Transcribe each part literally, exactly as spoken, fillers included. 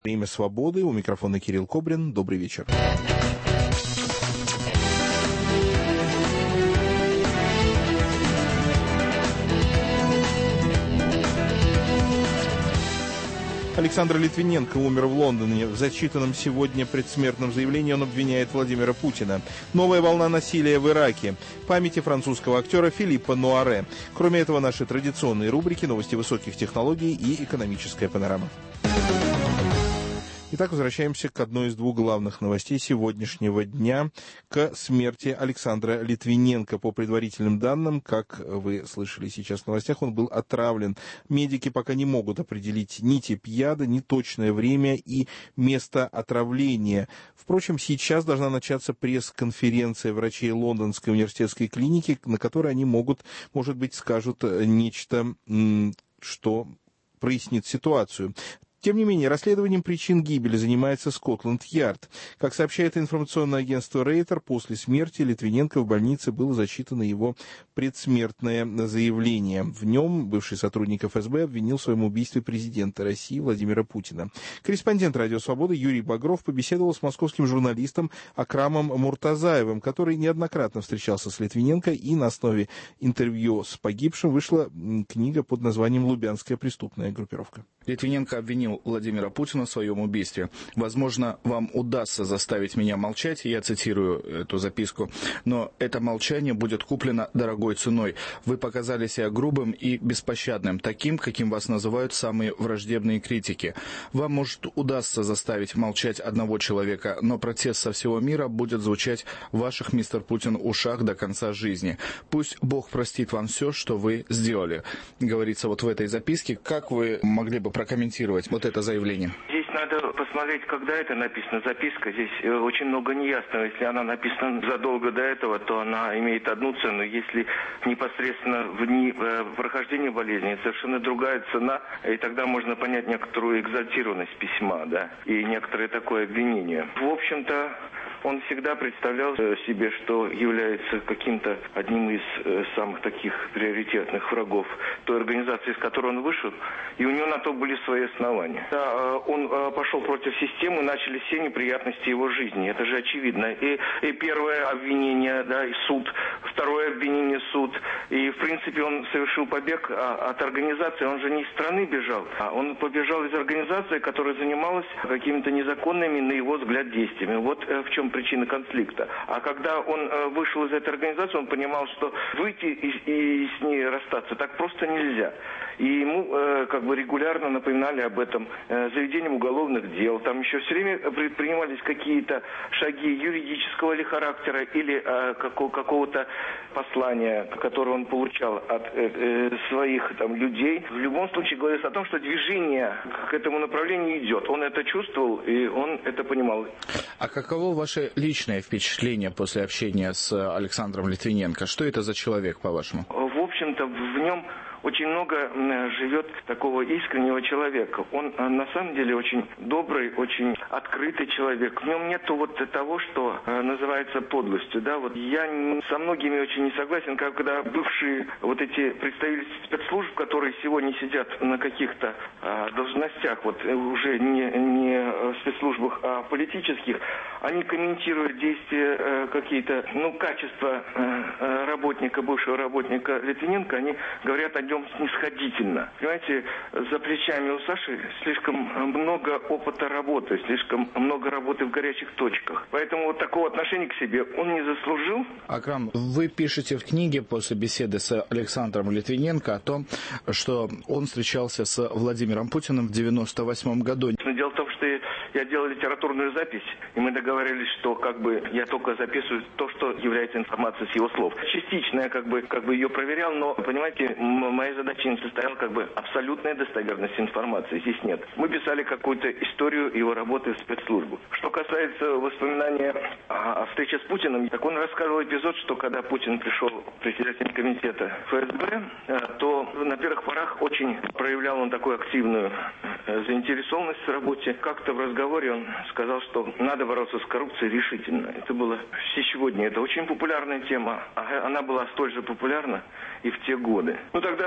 Время свободы. У микрофона Кирилл Кобрин. Добрый вечер. Александр Литвиненко умер в Лондоне. В зачитанном сегодня предсмертном заявлении он обвиняет Владимира Путина. Новая волна насилия в Ираке. Памяти французского актера Филиппа Нуаре. Кроме этого, наши традиционные рубрики «Новости высоких технологий» и «Экономическая панорама». Итак, возвращаемся к одной из двух главных новостей сегодняшнего дня, к смерти Александра Литвиненко. По предварительным данным, как вы слышали сейчас в новостях, он был отравлен. Медики пока не могут определить ни тип яда, ни точное время и место отравления. Впрочем, сейчас должна начаться пресс-конференция врачей Лондонской университетской клиники, на которой они могут, может быть, скажут нечто, что прояснит ситуацию. Тем не менее, расследованием причин гибели занимается Скотланд-Ярд. Как сообщает информационное агентство Рейтер, после смерти Литвиненко в больнице было зачитано его предсмертное заявление. В нем бывший сотрудник эф эс бэ обвинил в своем убийстве президента России Владимира Путина. Корреспондент «Радио Свобода» Юрий Багров побеседовал с московским журналистом Акрамом Муртазаевым, который неоднократно встречался с Литвиненко, и на основе интервью с погибшим вышла книга под названием «Лубянская преступная группировка». Литвиненко обвинил Владимира Путина в своем убийстве. Возможно, вам удастся заставить меня молчать, я цитирую эту записку, но это молчание будет куплено дорогой ценой. Вы показали себя грубым и беспощадным, таким, каким вас называют самые враждебные критики. Вам, может, удастся заставить молчать одного человека, но протест со всего мира будет звучать в ваших, мистер Путин, ушах до конца жизни. Пусть Бог простит вам все, что вы сделали. Говорится вот в этой записке. Как вы могли бы прокомментировать вот это заявление? Здесь надо посмотреть, когда это написана записка. Здесь очень много неясного. Если она написана задолго до этого, то она имеет одну цену. Если непосредственно в дни прохождения болезни, совершенно другая цена. И тогда можно понять некоторую экзальтированность письма, да, и некоторое такое обвинение. В общем-то, он всегда представлял себе, что является каким-то одним из самых таких приоритетных врагов той организации, из которой он вышел, и у него на то были свои основания. Да, он пошел против системы, начались все неприятности его жизни, это же очевидно. И, и первое обвинение, да, и суд, второе обвинение, суд, и в принципе он совершил побег от организации, он же не из страны бежал, а он побежал из организации, которая занималась какими-то незаконными, на его взгляд, действиями. Вот в чем причина конфликта. А когда он э, вышел из этой организации, он понимал, что выйти и, и с ней расстаться так просто нельзя. И ему э, как бы регулярно напоминали об этом э, заведением уголовных дел. Там еще все время предпринимались какие-то шаги юридического ли характера или э, какого, какого-то послания, которое он получал от э, э, своих там людей. В любом случае говорится о том, что движение к этому направлению идет. Он это чувствовал и он это понимал. А каково ваше личное впечатление после общения с Александром Литвиненко? Что это за человек, по-вашему? В общем-то, в нем очень много живет такого искреннего человека. Он на самом деле очень добрый, очень открытый человек. В нем нету вот того, что называется подлостью. Да? Вот я со многими очень не согласен, когда бывшие вот эти представители спецслужб, которые сегодня сидят на каких-то а, должностях, вот уже не, не в спецслужбах, а политических, они комментируют действия а, какие-то, ну, качества а, работника, бывшего работника Литвиненко, они говорят о нем снисходительно. Понимаете, за плечами у Саши слишком много опыта работы, слишком много работы в горячих точках. Поэтому вот такого отношения к себе он не заслужил. Акрам, вы пишете в книге после беседы с Александром Литвиненко о том, что он встречался с Владимиром Путиным в девяносто восьмом году. Дело в том, что я делал литературную запись, и мы договорились, что как бы я только записываю то, что является информацией с его слов. Частично я как бы, как бы ее проверял, но, понимаете, моя задача не состояла как бы абсолютная достоверность информации. Здесь нет. Мы писали какую-то историю его работы в спецслужбу. Что касается воспоминания о встрече с Путиным, так он рассказывал эпизод, что когда Путин пришел в председатель комитета эф эс бэ, то на первых порах очень проявлял он такую активную заинтересованность в работе. Как-то в разговоре он сказал, что надо бороться с коррупцией решительно. Это было сегодня. Это очень популярная тема. Она была столь же популярна и в те годы. Ну тогда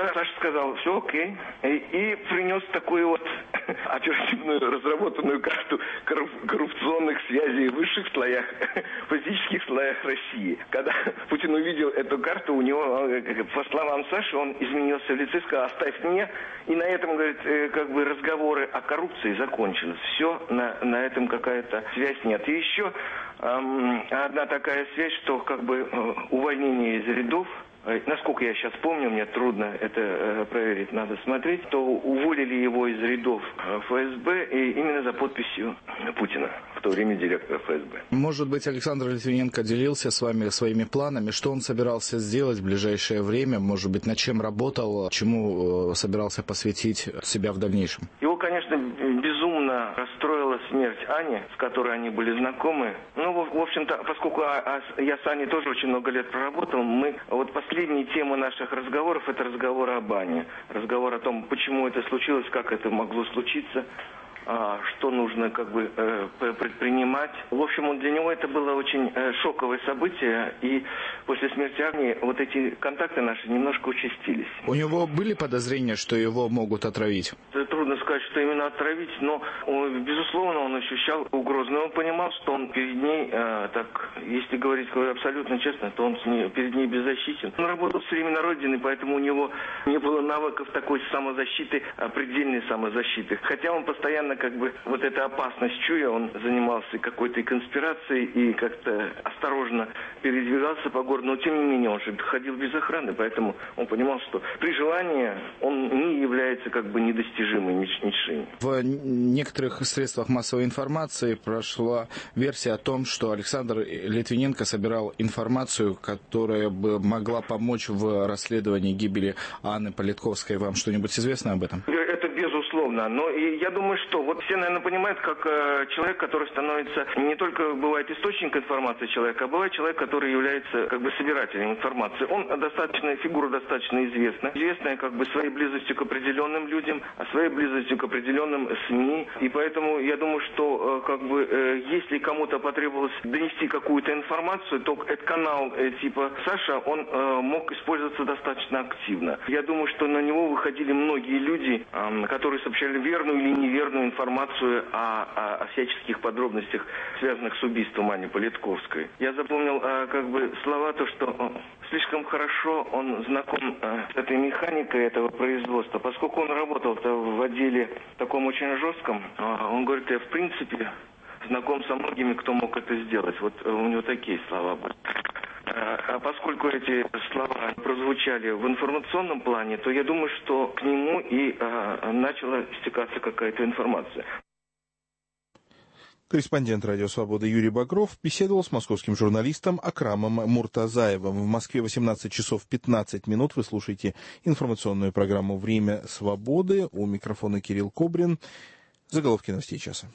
тогда Саша сказал, все окей, и, и принес такую вот оперативную разработанную карту коррупционных связей в высших слоях, политических слоях России. Когда Путин увидел эту карту, у него, по словам Саши, он изменился в лице, сказал, оставь мне. И на этом, говорит, как бы разговоры о коррупции закончились. Все, на, на этом какая-то связь нет. И еще эм, одна такая связь, что как бы э, увольнение из рядов, насколько я сейчас помню, мне трудно это э, проверить, надо смотреть, то уволили его из рядов эф эс бэ и именно за подписью Путина, в то время директора эф эс бэ. Может быть, Александр Литвиненко делился с вами своими планами, что он собирался сделать в ближайшее время, может быть, над чем работал, чему собирался посвятить себя в дальнейшем? Его, конечно, безумно расстроила смерть Ани, с которой они были знакомы. Ну, в, в общем-то, поскольку а, а, я с Аней тоже очень много лет проработал, мы вот последняя тема наших разговоров – это разговор об Ане. Разговор о том, почему это случилось, как это могло случиться, что нужно как бы предпринимать. В общем, для него это было очень шоковое событие, и после смерти Ани вот эти контакты наши немножко участились. У него были подозрения, что его могут отравить? Трудно сказать, что именно отравить, но, безусловно, он ощущал угрозу. Но он понимал, что он перед ней, так, если говорить абсолютно честно, то он с ней, перед ней беззащитен. Он работал все время на родине, поэтому у него не было навыков такой самозащиты, предельной самозащиты. Хотя он постоянно как бы вот эта опасность чуя, он занимался какой-то конспирацией и как-то осторожно передвигался по городу, но тем не менее он же ходил без охраны, поэтому он понимал, что при желании он не является как бы недостижимой мишенью. В некоторых средствах массовой информации прошла версия о том, что Александр Литвиненко собирал информацию, которая бы могла помочь в расследовании гибели Анны Политковской. Вам что-нибудь известно об этом? Это безусловно, но и я думаю, что вот все, наверное, понимают, как э, человек, который становится, не только бывает источник информации человека, а бывает человек, который является как бы собирателем информации. Он достаточно, фигура достаточно известна, известная как бы своей близостью к определенным людям, а своей близостью к определенным СМИ, и поэтому я думаю, что э, как бы э, если кому-то потребовалось донести какую-то информацию, то этот канал э, типа Саша, он э, мог использоваться достаточно активно. Я думаю, что на него выходили многие люди, э, которые сообщали верную или неверную информацию о, о, о всяческих подробностях, связанных с убийством Ани Политковской. Я запомнил э, как бы слова, то, что э, слишком хорошо он знаком э, с этой механикой этого производства, поскольку он работал в отделе таком очень жестком, э, он говорит, я в принципе знаком со многими, кто мог это сделать. Вот э, у него такие слова были. А поскольку эти слова прозвучали в информационном плане, то я думаю, что к нему и а, начала стекаться какая-то информация. Корреспондент «Радио Свобода» Юрий Багров беседовал с московским журналистом Акрамом Муртазаевым. В Москве восемнадцать часов пятнадцать минут. Вы слушаете информационную программу «Время свободы». У микрофона Кирилл Кобрин. Заголовки новостей часа.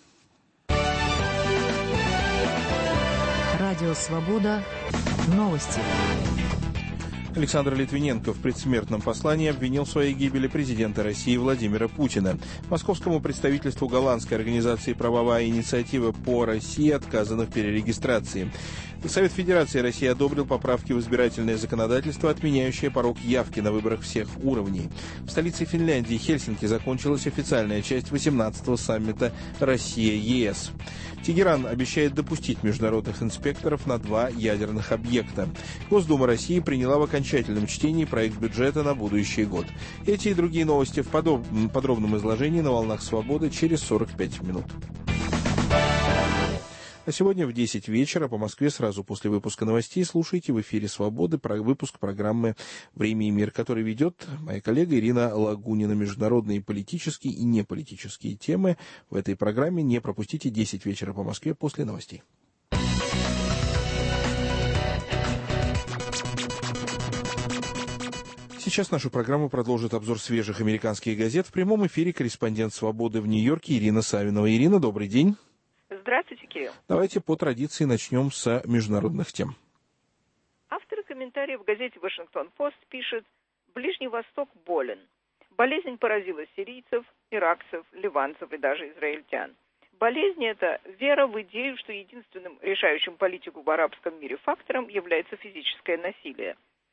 Радио Свобода. Новости. Александр Литвиненко в предсмертном послании обвинил в своей гибели президента России Владимира Путина. Московскому представительству голландской организации «Правовая инициатива по России» отказано в перерегистрации. Совет Федерации России одобрил поправки в избирательное законодательство, отменяющее порог явки на выборах всех уровней. В столице Финляндии Хельсинки закончилась официальная часть восемнадцатого саммита Россия-ЕС. Тегеран обещает допустить международных инспекторов на два ядерных объекта. Госдума России приняла в окончательном чтении проект бюджета на будущий год. Эти и другие новости в подоб... подробном изложении на «Волнах Свободы» через сорок пять минут. А сегодня в десять вечера по Москве, сразу после выпуска новостей, слушайте в эфире «Свободы» про выпуск программы «Время и мир», который ведет моя коллега Ирина Лагунина. Международные политические и неполитические темы в этой программе. Не пропустите десять вечера по Москве после новостей. Сейчас нашу программу продолжит обзор свежих американских газет. В прямом эфире корреспондент «Свободы» в Нью-Йорке Ирина Савинова. Ирина, добрый день. Здравствуйте, Кирилл. Давайте по традиции начнем с международных тем. Автор комментария в газете «Вашингтон-Пост» пишет: «Ближний Восток болен. Болезнь поразила сирийцев, иракцев, ливанцев и даже израильтян. Болезнь – это вера в идею, что единственным решающим политику в арабском мире фактором является физическое насилие.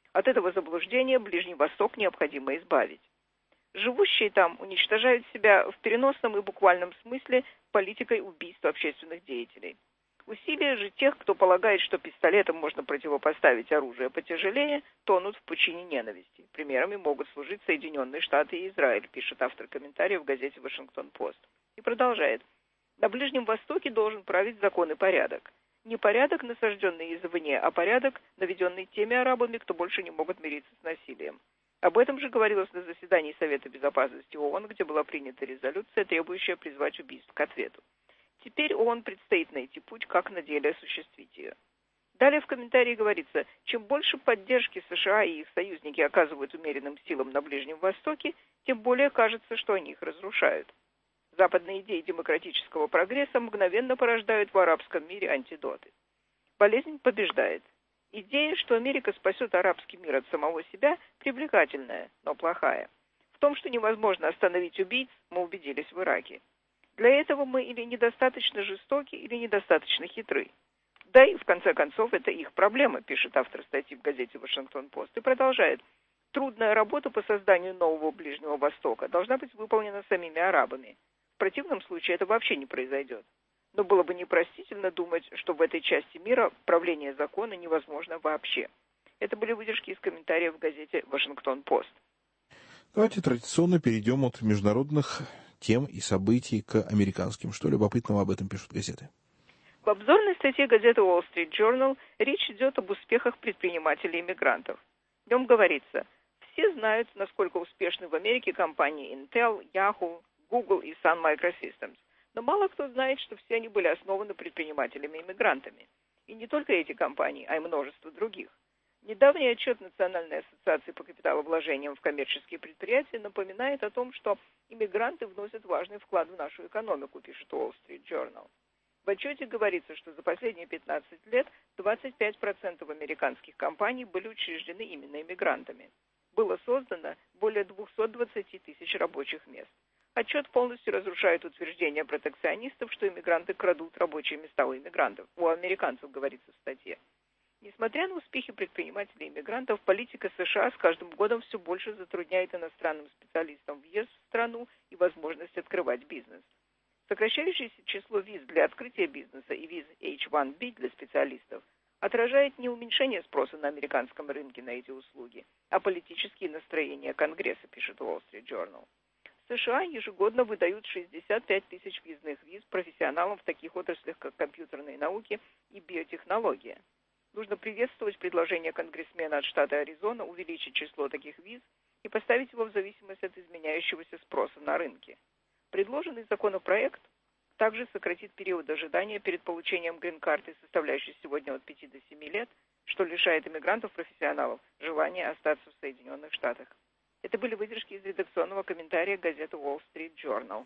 От этого заблуждения Ближний Восток необходимо избавить. Живущие там уничтожают себя в переносном и буквальном смысле политикой убийства общественных деятелей. Усилия же тех, кто полагает, что пистолетом можно противопоставить оружие потяжелее, тонут в пучине ненависти. Примерами могут служить Соединенные Штаты и Израиль, пишет автор комментария в газете «Вашингтон-Пост». И продолжает. На Ближнем Востоке должен править закон и порядок. Не порядок, насажденный извне, а порядок, наведенный теми арабами, кто больше не могут мириться с насилием. Об этом же говорилось на заседании Совета Безопасности ООН, где была принята резолюция, требующая призвать убийств к ответу. Теперь ООН предстоит найти путь, как на деле осуществить ее. Далее в комментарии говорится, чем больше поддержки США и их союзники оказывают умеренным силам на Ближнем Востоке, тем более кажется, что они их разрушают. Западные идеи демократического прогресса мгновенно порождают в арабском мире антидоты. Болезнь побеждает. Идея, что Америка спасет арабский мир от самого себя, привлекательная, но плохая. В том, что невозможно остановить убийц, мы убедились в Ираке. Для этого мы или недостаточно жестоки, или недостаточно хитры. Да и, в конце концов, это их проблема, пишет автор статьи в газете «Вашингтон-Пост» и продолжает. Трудная работа по созданию нового Ближнего Востока должна быть выполнена самими арабами. В противном случае это вообще не произойдет. Но было бы непростительно думать, что в этой части мира правление закона невозможно вообще. Это были выдержки из комментариев в газете «Вашингтон-Пост». Давайте традиционно перейдем от международных тем и событий к американским. Что любопытного об этом пишут газеты? В обзорной статье газеты Wall Street Journal речь идет об успехах предпринимателей и иммигрантов. В нем говорится, все знают, насколько успешны в Америке компании Intel, Yahoo, Google и Sun Microsystems. Но мало кто знает, что все они были основаны предпринимателями и иммигрантами. И не только эти компании, а и множество других. Недавний отчет Национальной ассоциации по капиталовложениям в коммерческие предприятия напоминает о том, что иммигранты вносят важный вклад в нашу экономику, пишет Wall Street Journal. В отчете говорится, что за последние пятнадцать лет двадцать пять процентов американских компаний были учреждены именно иммигрантами. Было создано более двести двадцать тысяч рабочих мест. Отчет полностью разрушает утверждение протекционистов, что иммигранты крадут рабочие места у иммигрантов. У американцев, говорится в статье. Несмотря на успехи предпринимателей и иммигрантов, политика США с каждым годом все больше затрудняет иностранным специалистам въезд в страну и возможность открывать бизнес. Сокращающееся число виз для открытия бизнеса и виз эйч один би для специалистов отражает не уменьшение спроса на американском рынке на эти услуги, а политические настроения Конгресса, пишет Wall Street Journal. США ежегодно выдают шестьдесят пять тысяч въездных виз профессионалам в таких отраслях, как компьютерные науки и биотехнология. Нужно приветствовать предложение конгрессмена от штата Аризона увеличить число таких виз и поставить его в зависимость от изменяющегося спроса на рынке. Предложенный законопроект также сократит период ожидания перед получением грин-карты, составляющий сегодня от пяти до семи лет, что лишает иммигрантов-профессионалов желания остаться в Соединенных Штатах. Это были выдержки из редакционного комментария газеты Wall Street Journal.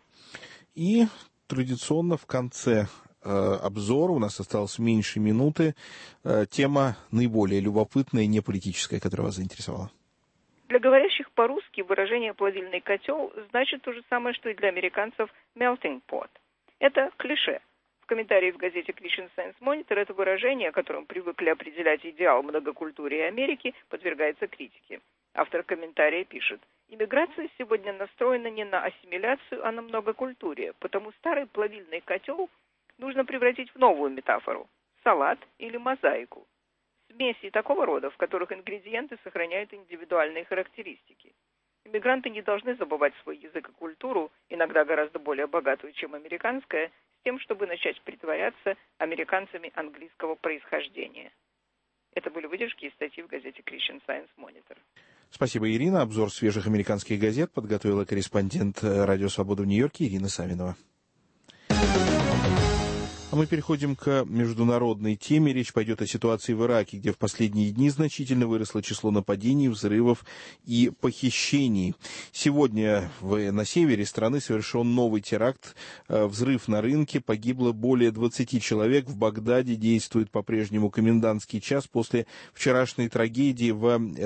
И традиционно в конце э, обзора, у нас осталось меньше минуты, э, тема наиболее любопытная и не политическая, которая вас заинтересовала. Для говорящих по-русски выражение «плавильный котел» значит то же самое, что и для американцев «melting pot». Это клише. В комментарии в газете Christian Science Monitor это выражение, которым привыкли определять идеал многокультурии Америки, подвергается критике. Автор комментария пишет: «Иммиграция сегодня настроена не на ассимиляцию, а на многокультурие, потому старый плавильный котел нужно превратить в новую метафору – салат или мозаику. Смеси такого рода, в которых ингредиенты сохраняют индивидуальные характеристики. Иммигранты не должны забывать свой язык и культуру, иногда гораздо более богатую, чем американская, с тем, чтобы начать притворяться американцами английского происхождения». Это были выдержки из статьи в газете Christian Science Monitor. Спасибо, Ирина. Обзор свежих американских газет подготовила корреспондент Радио Свобода в Нью-Йорке Ирина Савинова. А мы переходим к международной теме. Речь пойдет о ситуации в Ираке, где в последние дни значительно выросло число нападений, взрывов и похищений. Сегодня в, на севере страны совершен новый теракт. Взрыв на рынке. Погибло более двадцати человек. В Багдаде действует по-прежнему комендантский час после вчерашней трагедии в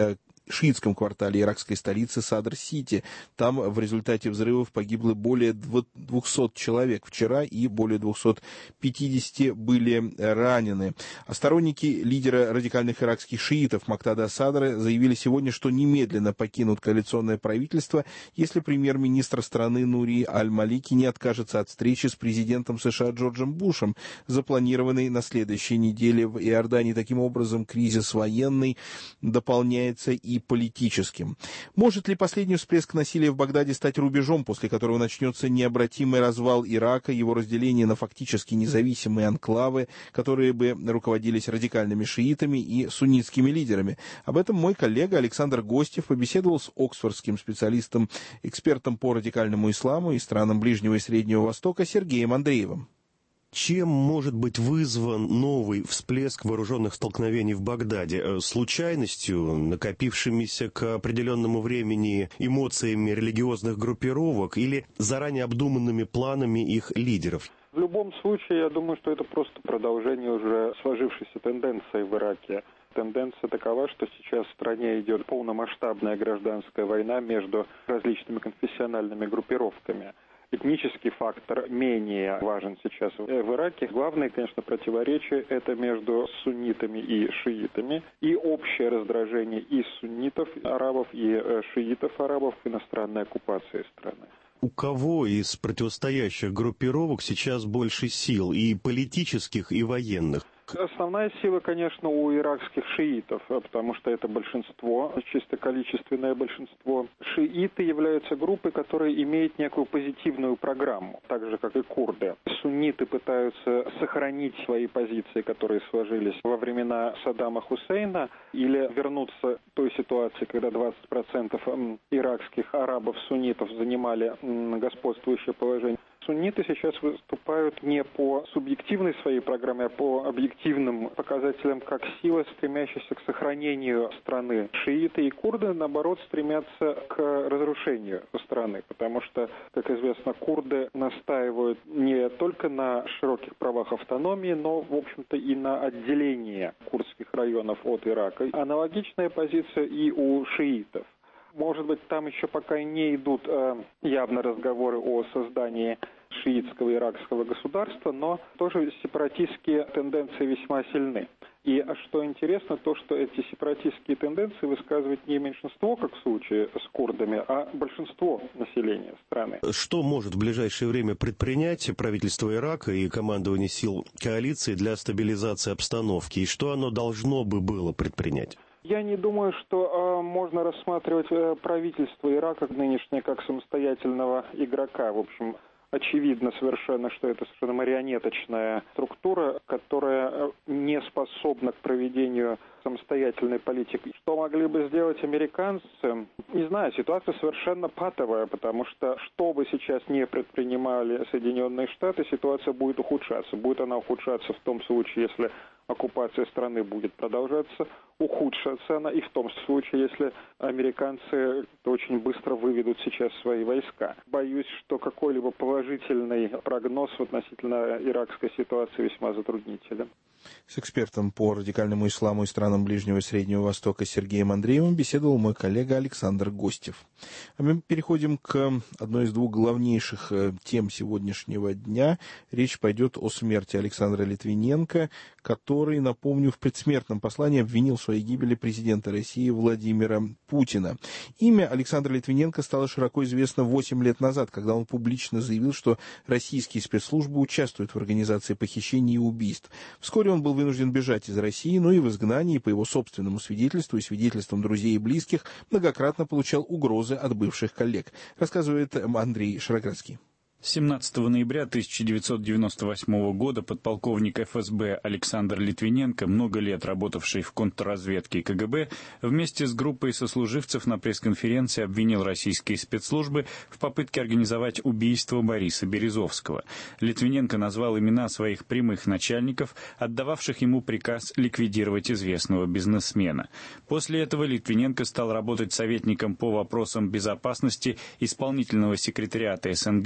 шиитском квартале иракской столицы Садр-Сити. Там в результате взрывов погибло более двухсот человек вчера и более двухсот пятидесяти были ранены. А сторонники лидера радикальных иракских шиитов Муктада Садра заявили сегодня, что немедленно покинут коалиционное правительство, если премьер-министр страны Нури Аль-Малики не откажется от встречи с президентом США Джорджем Бушем, запланированной на следующей неделе в Иордании. Таким образом, кризис военный дополняется и политическим. Может ли последний всплеск насилия в Багдаде стать рубежом, после которого начнется необратимый развал Ирака, его разделение на фактически независимые анклавы, которые бы руководились радикальными шиитами и суннитскими лидерами? Об этом мой коллега Александр Гостев побеседовал с оксфордским специалистом, экспертом по радикальному исламу и странам Ближнего и Среднего Востока Сергеем Андреевым. Чем может быть вызван новый всплеск вооруженных столкновений в Багдаде? Случайностью, накопившимися к определенному времени эмоциями религиозных группировок или заранее обдуманными планами их лидеров? В любом случае, я думаю, что это просто продолжение уже сложившейся тенденции в Ираке. Тенденция такова, что сейчас в стране идет полномасштабная гражданская война между различными конфессиональными группировками. Этнический фактор менее важен сейчас в Ираке. Главное, конечно, противоречие – это между суннитами и шиитами. И общее раздражение и суннитов, арабов, и шиитов, арабов к иностранной оккупации страны. У кого из противостоящих группировок сейчас больше сил, и политических, и военных? Основная сила, конечно, у иракских шиитов, потому что это большинство, чисто количественное большинство. Шииты являются группой, которая имеет некую позитивную программу, так же, как и курды. Сунниты пытаются сохранить свои позиции, которые сложились во времена Саддама Хусейна, или вернуться к той ситуации, когда двадцать процентов иракских арабов-суннитов занимали господствующее положение. Сунниты сейчас выступают не по субъективной своей программе, а по объективным показателям, как сила, стремящаяся к сохранению страны. Шииты и курды, наоборот, стремятся к разрушению страны, потому что, как известно, курды настаивают не только на широких правах автономии, но, в общем-то, и на отделении курдских районов от Ирака. Аналогичная позиция и у шиитов. Может быть, там еще пока не идут э, явно разговоры о создании шиитского иракского государства, но тоже сепаратистские тенденции весьма сильны. И что интересно, то, что эти сепаратистские тенденции высказывает не меньшинство, как в случае с курдами, а большинство населения страны. Что может в ближайшее время предпринять правительство Ирака и командование сил коалиции для стабилизации обстановки? И что оно должно бы было предпринять? Я не думаю, что э, можно рассматривать э, правительство Ирака нынешнее как самостоятельного игрока. В общем, очевидно совершенно, что это совершенно марионеточная структура, которая не способна к проведению самостоятельной политики. Что могли бы сделать американцы? Не знаю, ситуация совершенно патовая, потому что, что бы сейчас не предпринимали Соединенные Штаты, ситуация будет ухудшаться. Будет она ухудшаться в том случае, если оккупация страны будет продолжаться, ухудшится она и в том случае, если американцы очень быстро выведут сейчас свои войска. Боюсь, что какой-либо положительный прогноз относительно иракской ситуации весьма затруднителен. С экспертом по радикальному исламу и странам Ближнего и Среднего Востока Сергеем Андреевым беседовал мой коллега Александр Гостев. А мы переходим к одной из двух главнейших тем сегодняшнего дня. Речь пойдет о смерти Александра Литвиненко, который, напомню, в предсмертном послании обвинил в своей гибели президента России Владимира Путина. Имя Александра Литвиненко стало широко известно восемь лет назад, когда он публично заявил, что российские спецслужбы участвуют в организации похищений и убийств. Вскоре он был вынужден бежать из России, но и в изгнании, по его собственному свидетельству и свидетельствам друзей и близких, многократно получал угрозы от бывших коллег, рассказывает Андрей Шароградский. семнадцатого ноября тысяча девятьсот девяносто восьмого года подполковник эф эс бэ Александр Литвиненко, много лет работавший в контрразведке и ка гэ бэ, вместе с группой сослуживцев на пресс-конференции обвинил российские спецслужбы в попытке организовать убийство Бориса Березовского. Литвиненко назвал имена своих прямых начальников, отдававших ему приказ ликвидировать известного бизнесмена. После этого Литвиненко стал работать советником по вопросам безопасности исполнительного секретариата эс эн гэ, который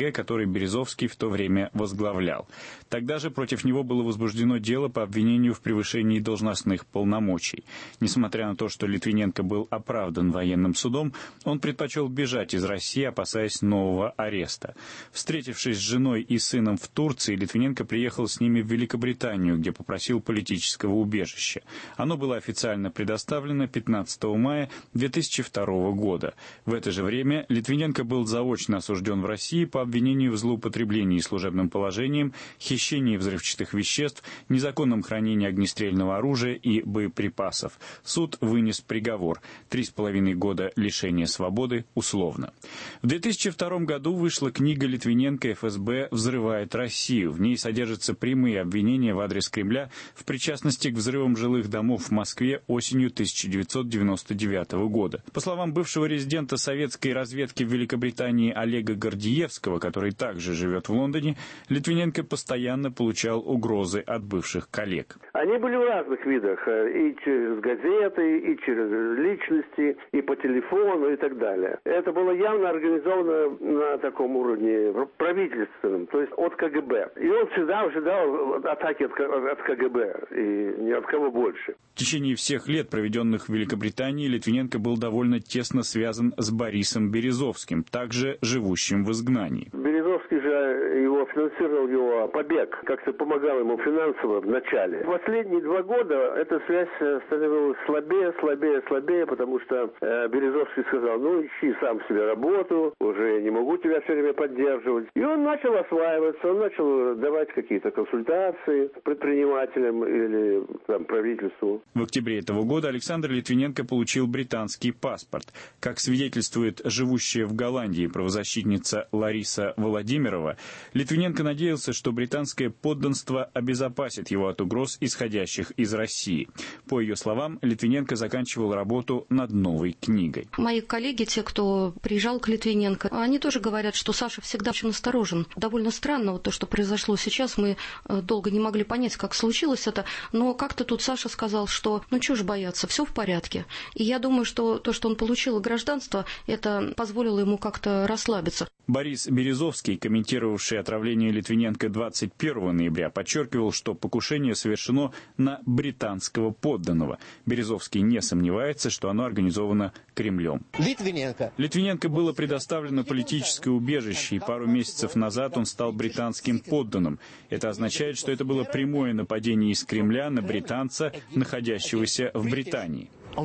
Березовский в то время возглавлял. Тогда же против него было возбуждено дело по обвинению в превышении должностных полномочий. Несмотря на то, что Литвиненко был оправдан военным судом, он предпочел бежать из России, опасаясь нового ареста. Встретившись с женой и сыном в Турции, Литвиненко приехал с ними в Великобританию, где попросил политического убежища. Оно было официально предоставлено пятнадцатого мая две тысячи второго года. В это же время Литвиненко был заочно осужден в России по обвинению в злоупотреблении служебным положением, хищении взрывчатых веществ, незаконном хранении огнестрельного оружия и боеприпасов. Суд вынес приговор – три с половиной года лишения свободы условно. В две тысячи втором году вышла книга Литвиненко «эф эс бэ взрывает Россию». В ней содержатся прямые обвинения в адрес Кремля в причастности к взрывам жилых домов в Москве осенью тысяча девятьсот девяносто девятого года. По словам бывшего резидента советской разведки в Великобритании Олега Гордиевского, который также живет в Лондоне, Литвиненко постоянно получал угрозы от бывших коллег. Они были в разных видах, и через газеты, и через личности, и по телефону, и так далее. Это было явно организовано на таком уровне правительственном, то есть от ка гэ бэ. И он всегда ожидал атаки от, от ка гэ бэ, и ни от кого больше. В течение всех лет, проведенных в Великобритании, Литвиненко был довольно тесно связан с Борисом Березовским, также живущим в изгнании. Березовский же его финансировал его побег, как-то помогал ему финансово в начале. В последние два года эта связь становилась слабее, слабее, слабее, потому что э, Березовский сказал: ну ищи сам себе работу, уже не могу тебя все время поддерживать. И он начал осваиваться, он начал давать какие-то консультации предпринимателям или там, правительству. В октябре этого года Александр Литвиненко получил британский паспорт. Как свидетельствует живущая в Голландии правозащитница Лариса Владимирова, Литвиненко надеялся, что британское подданство обезопасит его от угроз, исходящих из России. По ее словам, Литвиненко заканчивал работу над новой книгой. Мои коллеги, те, кто приезжал к Литвиненко, они тоже говорят, что Саша всегда очень осторожен. Довольно странно вот то, что произошло сейчас. Мы долго не могли понять, как случилось это, но как-то тут Саша сказал, что ну чего ж бояться, все в порядке. И я думаю, что то, что он получил гражданство, это позволило ему как-то расслабиться. Борис Березовский, комментировавший отравление Литвиненко двадцать первого ноября, подчеркивал, что покушение совершено на британского подданного. Березовский не сомневается, что оно организовано Кремлем. Литвиненко. Литвиненко было предоставлено политическое убежище, и пару месяцев назад он стал британским подданным. Это означает, что это было прямое нападение из Кремля на британца, находящегося в Британии.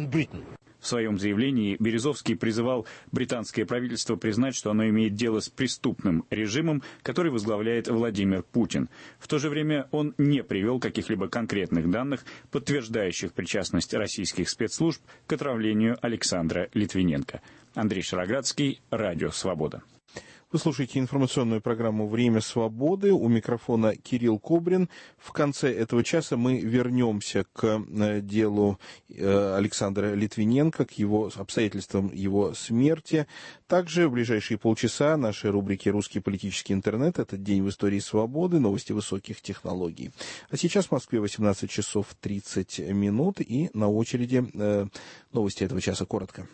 В своем заявлении Березовский призывал британское правительство признать, что оно имеет дело с преступным режимом, который возглавляет Владимир Путин. В то же время он не привел каких-либо конкретных данных, подтверждающих причастность российских спецслужб к отравлению Александра Литвиненко. Андрей Шароградский, Радио Свобода. Вы слушаете информационную программу «Время свободы». У микрофона Кирилл Кобрин. В конце этого часа мы вернемся к делу Александра Литвиненко, к его обстоятельствам его смерти. Также в ближайшие полчаса наши рубрики «Русский политический интернет». Этот день в истории свободы, новости высоких технологий. А сейчас в Москве восемнадцать часов тридцать минут. И на очереди э, новости этого часа коротко.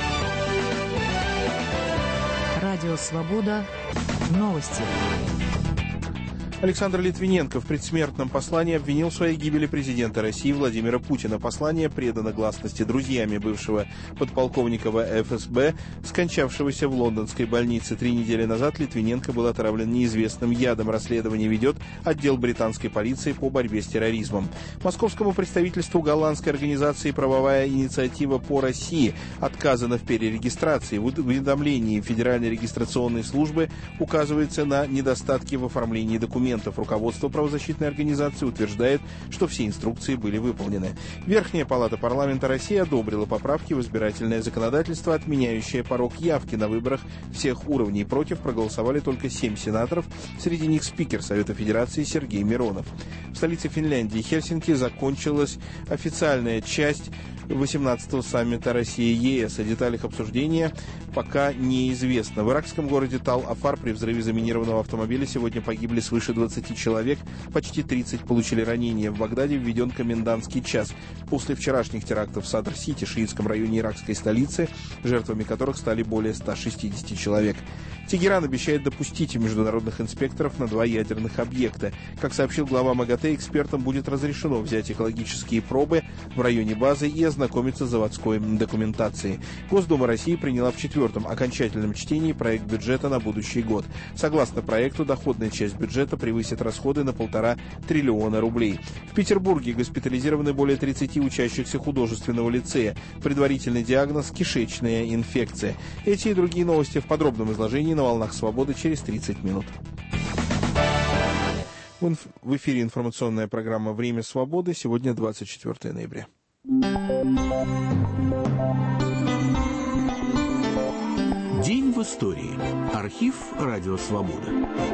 Радио «Свобода». Новости. Александр Литвиненко в предсмертном послании обвинил в своей гибели президента России Владимира Путина. Послание предано гласности друзьями бывшего подполковника эф эс бэ, скончавшегося в лондонской больнице. Три недели назад Литвиненко был отравлен неизвестным ядом. Расследование ведет отдел британской полиции по борьбе с терроризмом. Московскому представительству голландской организации «Правовая инициатива по России» отказано в перерегистрации. В уведомлении Федеральной регистрационной службы указывается на недостатки в оформлении документов. Руководство правозащитной организации утверждает, что все инструкции были выполнены. Верхняя палата парламента России одобрила поправки в избирательное законодательство, отменяющее порог явки на выборах всех уровней. Против проголосовали только семь сенаторов, среди них спикер Совета Федерации Сергей Миронов. В столице Финляндии Хельсинки закончилась официальная часть восемнадцатого саммита Россия-е эс. О деталях обсуждения пока неизвестно. В иракском городе Тал-Афар при взрыве заминированного автомобиля сегодня погибли свыше двадцати человек, почти тридцать получили ранения. В Багдаде введен комендантский час. После вчерашних терактов в Садр-Сити, шиитском районе иракской столицы, жертвами которых стали более ста шестидесяти человек. Тегеран обещает допустить международных инспекторов на два ядерных объекта. Как сообщил глава МАГАТЭ, экспертам будет разрешено взять экологические пробы в районе базы и ознакомиться с заводской документацией. Госдума России приняла в четвертом окончательном чтении проект бюджета на будущий год. Согласно проекту, доходная часть бюджета превысит расходы на полтора триллиона рублей. В Петербурге госпитализированы более тридцати учащихся художественного лицея. Предварительный диагноз – кишечная инфекция. Эти и другие новости в подробном изложении на «Волнах Свободы» через тридцать минут. В эфире информационная программа «Время свободы». Сегодня двадцать четвёртое ноября. День в истории. Архив «Радио Свобода».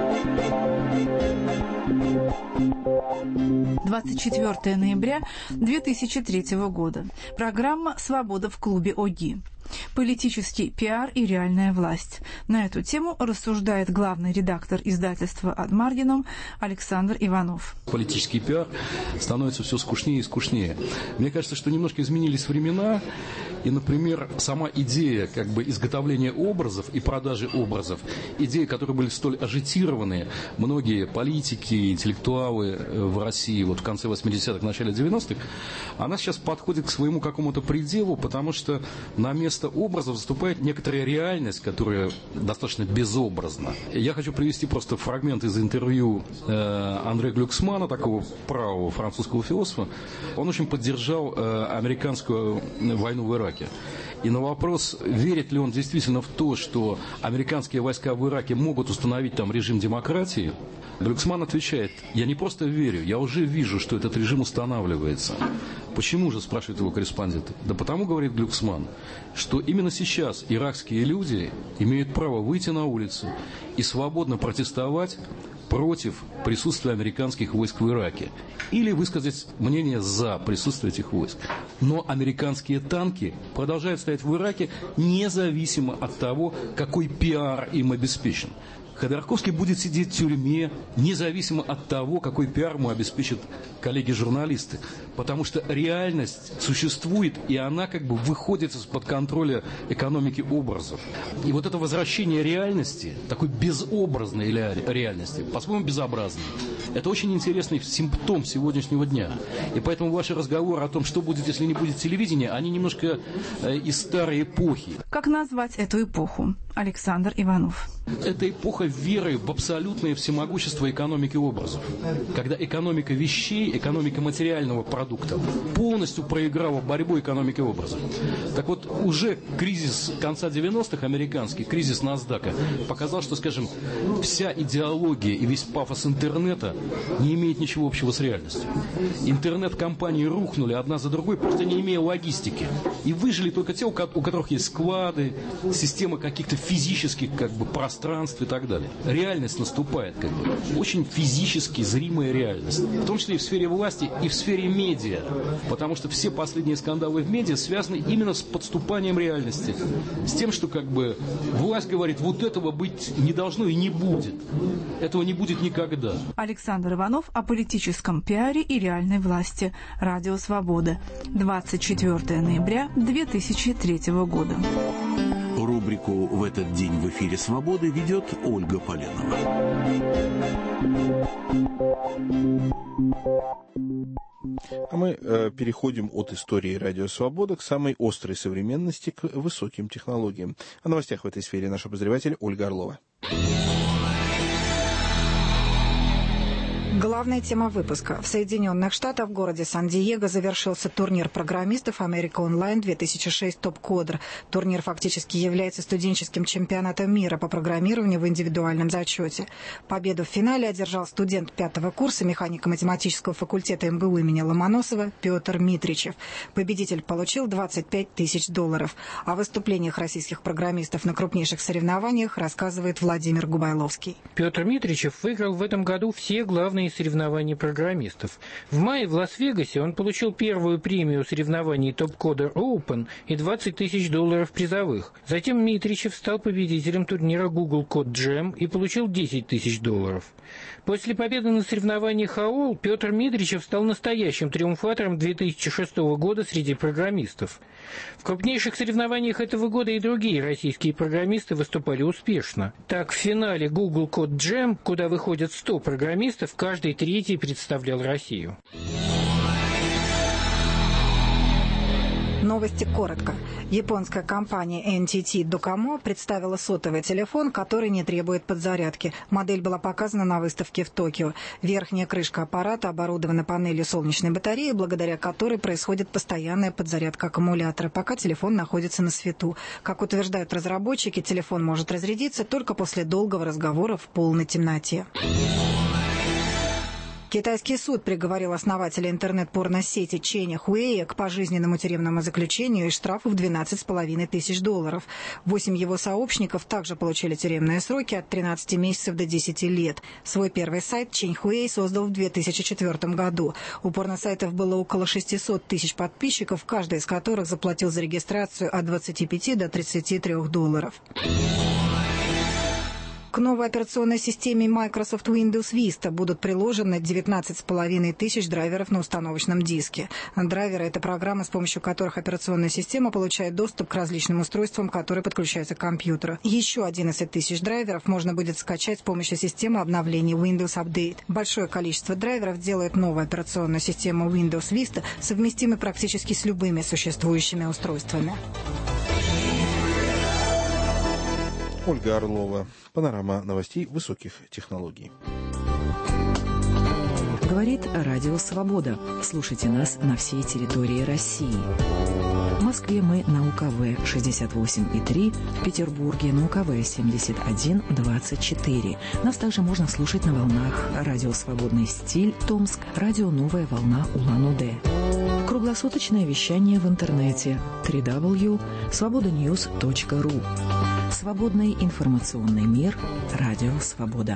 двадцать четвёртое ноября две тысячи третьего года. Программа «Свобода в клубе ОГИ». Политический пиар и реальная власть. На эту тему рассуждает главный редактор издательства «Ad Marginum» Александр Иванов. Политический пиар становится все скучнее и скучнее. Мне кажется, что немножко изменились времена, и, например, сама идея как бы изготовления образов и продажи образов, идеи, которые были столь ажитированы, многие политики, интеллектуалы в России вот в конце восьмидесятых, начале девяностых, она сейчас подходит к своему какому-то пределу, потому что на место образов заступает некоторая реальность, которая достаточно безобразна. Я хочу привести просто фрагмент из интервью э, Андре Глюксмана, такого правого французского философа. Он очень поддержал э, американскую войну в Ираке. И на вопрос, верит ли он действительно в то, что американские войска в Ираке могут установить там режим демократии, Глюксман отвечает: я не просто верю, я уже вижу, что этот режим устанавливается. Почему же, спрашивает его корреспондент? Да потому, говорит Глюксман, что именно сейчас иракские люди имеют право выйти на улицу и свободно протестовать против присутствия американских войск в Ираке. Или высказать мнение за присутствие этих войск. Но американские танки продолжают стоять в Ираке независимо от того, какой пиар им обеспечен. Ходорковский будет сидеть в тюрьме, независимо от того, какой пиар ему обеспечат коллеги-журналисты. Потому что реальность существует, и она как бы выходит из-под контроля экономики образов. И вот это возвращение реальности, такой безобразной реальности, по-своему безобразной, это очень интересный симптом сегодняшнего дня. И поэтому ваши разговоры о том, что будет, если не будет телевидения, они немножко э, из старой эпохи. Как назвать эту эпоху? Александр Иванов. Это эпоха веры в абсолютное всемогущество экономики образов. Когда экономика вещей, экономика материального продукта полностью проиграла борьбу экономики образов. Так вот, уже кризис конца девяностых, американский, кризис Насдака, показал, что, скажем, вся идеология и весь пафос интернета не имеет ничего общего с реальностью. Интернет-компании рухнули одна за другой, просто не имея логистики. И выжили только те, у которых есть склады, системы каких-то физических как бы пространств и так далее. Реальность наступает, как бы, очень физически зримая реальность. В том числе и в сфере власти, и в сфере медиа. Потому что все последние скандалы в медиа связаны именно с подступанием реальности. С тем, что как бы власть говорит, вот этого быть не должно и не будет. Этого не будет никогда. Александр Иванов о политическом пиаре и реальной власти. Радио Свобода. двадцать четвёртое ноября две тысячи третьего года. Рубрику «В этот день в эфире Свободы» ведет Ольга Поленова. А мы э, переходим от истории Радио Свобода к самой острой современности, к высоким технологиям. О новостях в этой сфере наш обозреватель Ольга Орлова. Главная тема выпуска. В Соединенных Штатах в городе Сан-Диего завершился турнир программистов America Online две тысячи шесть Топ-Кодер. Турнир фактически является студенческим чемпионатом мира по программированию в индивидуальном зачете. Победу в финале одержал студент пятого курса механико-математического факультета эм гэ у имени Ломоносова Петр Митричев. Победитель получил двадцать пять тысяч долларов. О выступлениях российских программистов на крупнейших соревнованиях рассказывает Владимир Губайловский. Петр Митричев выиграл в этом году все главные организовании соревнований программистов. В мае в Лас-Вегасе он получил первую премию соревнований Top Coder Open и двадцать тысяч долларов призовых. Затем Митричев стал победителем турнира Google Code Jam и получил десять тысяч долларов. После победы на соревнованиях АОЛ Петр Митричев стал настоящим триумфатором две тысячи шестого года среди программистов. В крупнейших соревнованиях этого года и другие российские программисты выступали успешно. Так, в финале Google Code Jam, куда выходят сто программистов, каждый третий представлял Россию. Новости коротко. Японская компания эн ти ти Docomo представила сотовый телефон, который не требует подзарядки. Модель была показана на выставке в Токио. Верхняя крышка аппарата оборудована панелью солнечной батареи, благодаря которой происходит постоянная подзарядка аккумулятора, пока телефон находится на свету. Как утверждают разработчики, телефон может разрядиться только после долгого разговора в полной темноте. Китайский суд приговорил основателя интернет-порносети Ченя Хуэя к пожизненному тюремному заключению и штрафу в двенадцать с половиной тысяч долларов. Восемь его сообщников также получили тюремные сроки от тринадцати месяцев до десяти лет. Свой первый сайт Чень Хуэй создал в две тысячи четвёртом году. У порносайтов было около шестисот тысяч подписчиков, каждый из которых заплатил за регистрацию от двадцати пяти до тридцати трёх долларов. К новой операционной системе Microsoft Windows Vista будут приложены девятнадцать с половиной тысяч драйверов на установочном диске. Драйверы – это программы, с помощью которых операционная система получает доступ к различным устройствам, которые подключаются к компьютеру. Еще одиннадцать тысяч драйверов можно будет скачать с помощью системы обновлений Windows Update. Большое количество драйверов делает новую операционную систему Windows Vista совместимой практически с любыми существующими устройствами. Ольга Орлова. Панорама новостей высоких технологий. Говорит Радио Свобода. Слушайте нас на всей территории России. В Москве мы на У Ка Вэ шестьдесят восемь и три, в Петербурге на У Ка Вэ семьдесят один двадцать четыре. Нас также можно слушать на волнах Радио Свободный стиль Томск, Радио Новая волна Улан-Удэ. Круглосуточное вещание в интернете дабл ю дабл ю дабл ю точка свобода ньюс точка ру. Свободный информационный мир. Радио Свобода.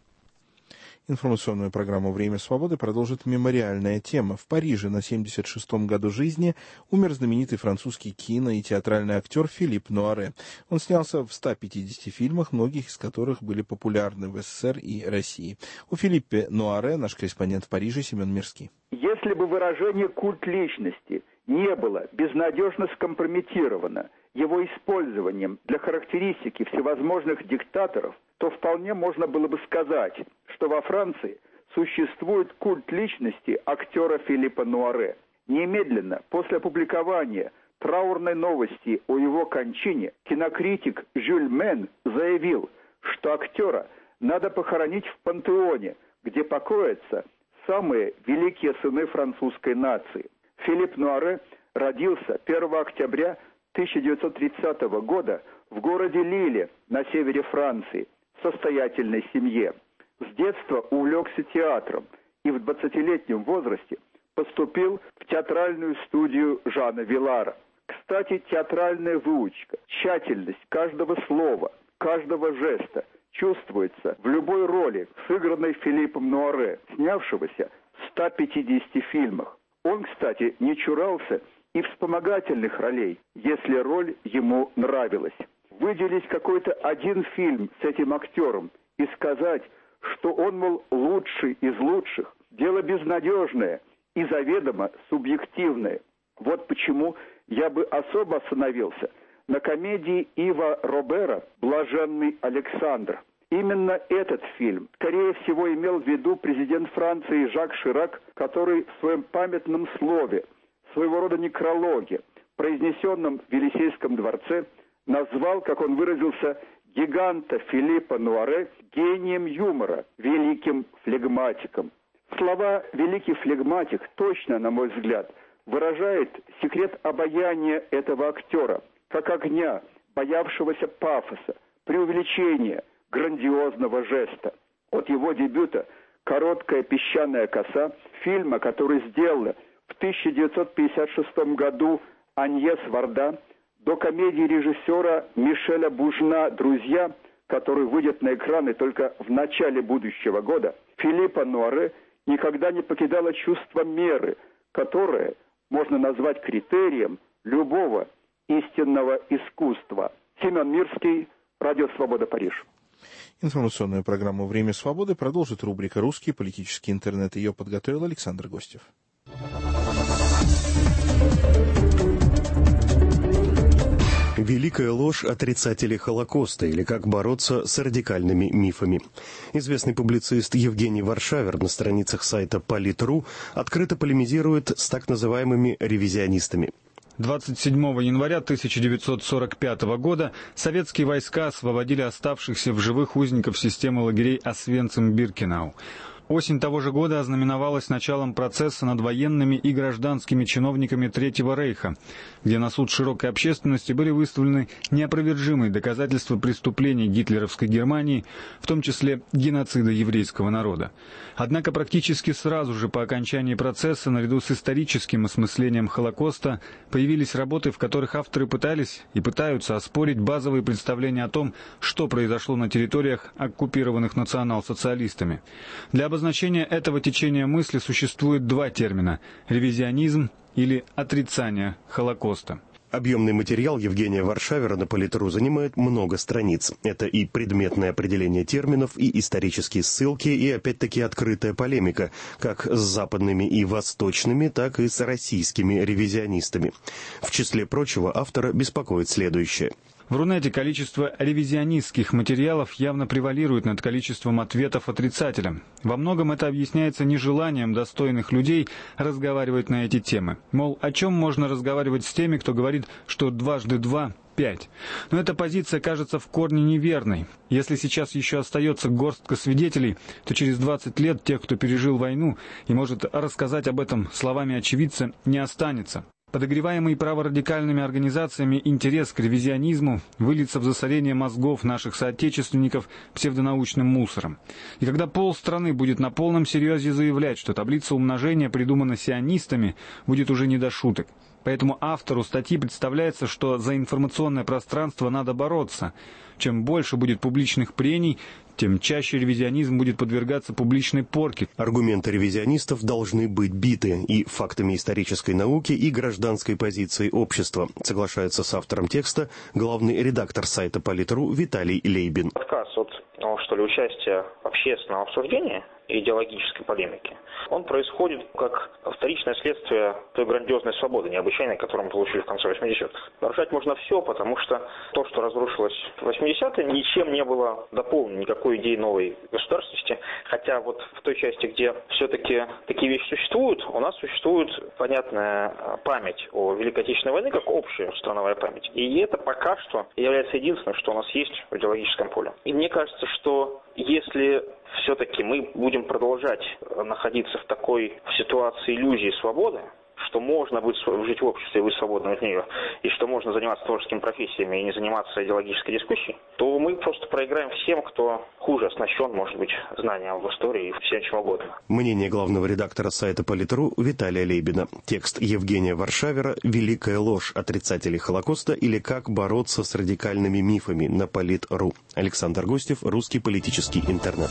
Информационную программу «Время свободы» продолжит мемориальная тема. В Париже на семьдесят шестом году жизни умер знаменитый французский кино- и театральный актер Филипп Нуаре. Он снялся в ста пятидесяти фильмах, многих из которых были популярны в Эс Эс Эс Эр и России. У Филиппа Нуаре наш корреспондент в Париже Семен Мирский. Если бы выражение «культ личности» не было безнадежно скомпрометировано его использованием для характеристики всевозможных диктаторов, то вполне можно было бы сказать, что во Франции существует культ личности актера Филиппа Нуаре. Немедленно после опубликования траурной новости о его кончине кинокритик Жюль Мен заявил, что актера надо похоронить в пантеоне, где покоятся самые великие сыны французской нации. Филипп Нуаре родился первого октября тысяча девятьсот тридцатого года в городе Лиле на севере Франции в состоятельной семье. С детства увлекся театром и в двадцатилетнем возрасте поступил в театральную студию Жана Вилара. Кстати, театральная выучка, тщательность каждого слова, каждого жеста чувствуется в любой роли, сыгранной Филиппом Нуаре, снявшегося в ста пятидесяти фильмах. Он, кстати, не чурался и вспомогательных ролей, если роль ему нравилась. Выделить какой-то один фильм с этим актером и сказать, что он, мол, лучший из лучших, дело безнадежное и заведомо субъективное. Вот почему я бы особо остановился на комедии Ива Робера «Блаженный Александр». Именно этот фильм, скорее всего, имел в виду президент Франции Жак Ширак, который в своем памятном слове, своего рода некрологе, произнесенном в Елисейском дворце, назвал, как он выразился, гиганта Филиппа Нуаре гением юмора, великим флегматиком. Слова «великий флегматик» точно, на мой взгляд, выражает секрет обаяния этого актера, как огня, боявшегося пафоса, преувеличения, грандиозного жеста. От его дебюта «Короткая песчаная коса», фильма, который сделала в тысяча девятьсот пятьдесят шестом году Аньес Варда, до комедии режиссера Мишеля Бужна «Друзья», который выйдет на экраны только в начале будущего года, Филиппа Нуаре никогда не покидало чувство меры, которое можно назвать критерием любого истинного искусства. Семен Мирский, Радио Свобода, Париж. Информационную программу «Время свободы» продолжит рубрика «Русский политический интернет». Ее подготовил Александр Гостев. Великая ложь отрицателей Холокоста, или как бороться с радикальными мифами. Известный публицист Евгений Варшавер на страницах сайта Полит.ру открыто полемизирует с так называемыми ревизионистами. двадцать седьмого января тысяча девятьсот сорок пятого года советские войска освободили оставшихся в живых узников системы лагерей Освенцим-Биркенау. Осень того же года ознаменовалась началом процесса над военными и гражданскими чиновниками Третьего Рейха, где на суд широкой общественности были выставлены неопровержимые доказательства преступлений гитлеровской Германии, в том числе геноцида еврейского народа. Однако практически сразу же по окончании процесса, наряду с историческим осмыслением Холокоста, появились работы, в которых авторы пытались и пытаются оспорить базовые представления о том, что произошло на территориях, оккупированных национал-социалистами. Для обозначения этого течения мысли существует два термина – ревизионизм или отрицание Холокоста. Объемный материал Евгения Варшавера на Полит.ру занимает много страниц. Это и предметное определение терминов, и исторические ссылки, и опять-таки открытая полемика, как с западными и восточными, так и с российскими ревизионистами. В числе прочего автора беспокоит следующее. В Рунете количество ревизионистских материалов явно превалирует над количеством ответов отрицателя. Во многом это объясняется нежеланием достойных людей разговаривать на эти темы. Мол, о чем можно разговаривать с теми, кто говорит, что дважды два — пять. Но эта позиция кажется в корне неверной. Если сейчас еще остается горстка свидетелей, то через двадцать лет тех, кто пережил войну и может рассказать об этом словами очевидца, не останется. Подогреваемый праворадикальными организациями интерес к ревизионизму выльется в засорение мозгов наших соотечественников псевдонаучным мусором. И когда полстраны будет на полном серьезе заявлять, что таблица умножения придумана сионистами, будет уже не до шуток. Поэтому автору статьи представляется, что за информационное пространство надо бороться. Чем больше будет публичных прений, тем чаще ревизионизм будет подвергаться публичной порке. Аргументы ревизионистов должны быть биты и фактами исторической науки, и гражданской позицией общества, соглашается с автором текста главный редактор сайта Полит.ру Виталий Лейбин. Отказ от, что ли, участия в общественном обсуждении и идеологической полемики, он происходит как вторичное следствие той грандиозной свободы, необычайной, которую мы получили в конце восьмидесятых. Нарушать можно все, потому что то, что разрушилось в восьмидесятые, ничем не было дополнено, никакой идеи новой государственности. Хотя вот в той части, где все-таки такие вещи существуют, у нас существует понятная память о Великой Отечественной войне, как общая страновая память. И это пока что является единственным, что у нас есть в идеологическом поле. И мне кажется, что если все-таки мы будем продолжать находиться в такой ситуации иллюзии свободы, что можно будет жить в обществе и быть свободным от нее, и что можно заниматься творческими профессиями и не заниматься идеологической дискуссией, то мы просто проиграем всем, кто хуже оснащен, может быть, знанием в истории и всем чем угодно. Мнение главного редактора сайта Полит.ру Виталия Лейбина. Текст Евгения Варшавера «Великая ложь отрицателей Холокоста» или «Как бороться с радикальными мифами» на Полит.ру. Александр Гостев, Русский политический интернет.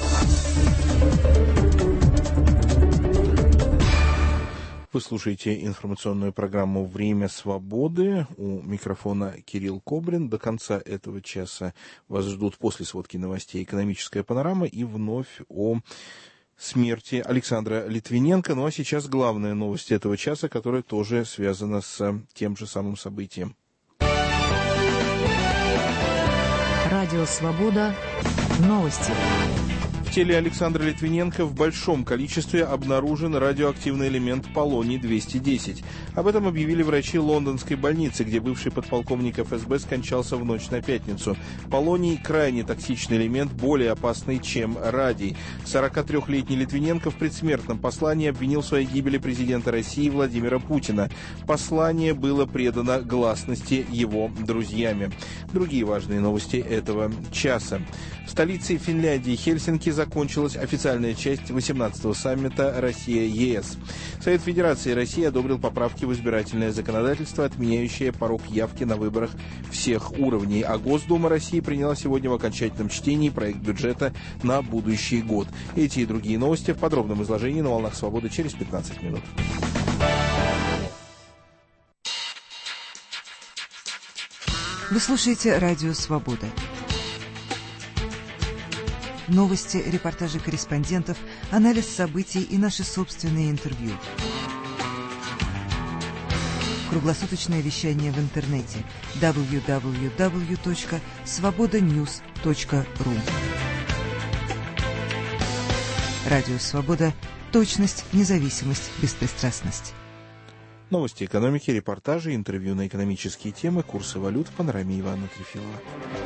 Вы слушаете информационную программу «Время свободы». У микрофона Кирилл Кобрин. До конца этого часа вас ждут после сводки новостей «Экономическая панорама» и вновь о смерти Александра Литвиненко. Ну а сейчас главная новость этого часа, которая тоже связана с тем же самым событием. Радио «Свобода». Новости. В теле Александра Литвиненко в большом количестве обнаружен радиоактивный элемент полоний двести десять. Об этом объявили врачи лондонской больницы, где бывший подполковник эф эс бэ скончался в ночь на пятницу. Полоний – крайне токсичный элемент, более опасный, чем радий. сорокатрёхлетний Литвиненко в предсмертном послании обвинил в своей гибели президента России Владимира Путина. Послание было предано гласности его друзьями. Другие важные новости этого часа. В столице Финляндии Хельсинки закончилась официальная часть восемнадцатого саммита Россия-ЕС. Совет Федерации России одобрил поправки в избирательное законодательство, отменяющие порог явки на выборах всех уровней. А Госдума России приняла сегодня в окончательном чтении проект бюджета на будущий год. Эти и другие новости в подробном изложении на «Волнах Свободы» через пятнадцать минут. Вы слушаете «Радио Свобода». Новости, репортажи корреспондентов, анализ событий и наши собственные интервью. Круглосуточное вещание в интернете дабл ю дабл ю дабл ю точка свобода ньюс точка ру. Радио «Свобода». Точность, независимость, беспристрастность. Новости экономики, репортажи, интервью на экономические темы, курсы валют в панораме Ивана Трефилова.